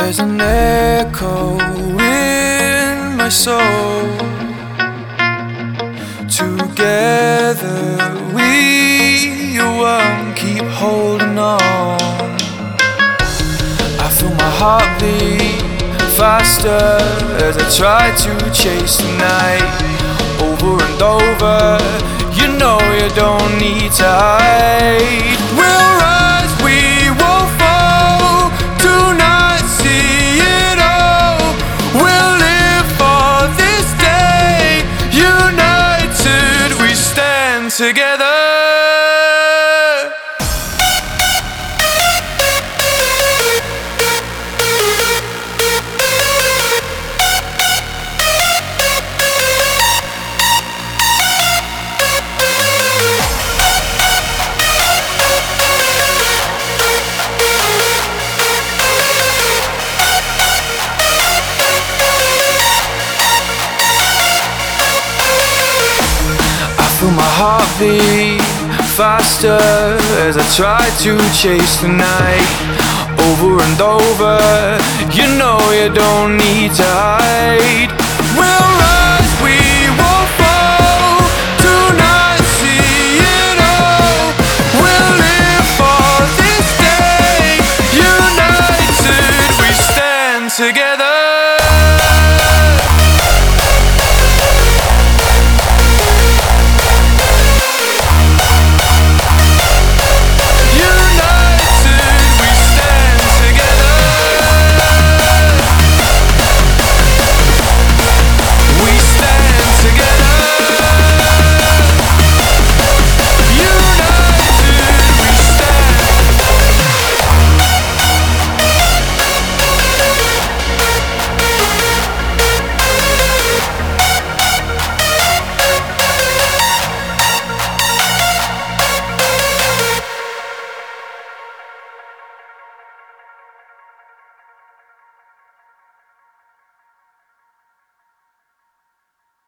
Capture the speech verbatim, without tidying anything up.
There's an echo in my soul. Together we are one, keep holding on. I feel my heart beat faster as I try to chase the night. Over and over, you know you don't need to hide. We'll rise, we will fall, do not see it all. We'll live for this day, united we stand together. Feel my heart beat faster as I try to chase the night. Over and over, you know you don't need to hide.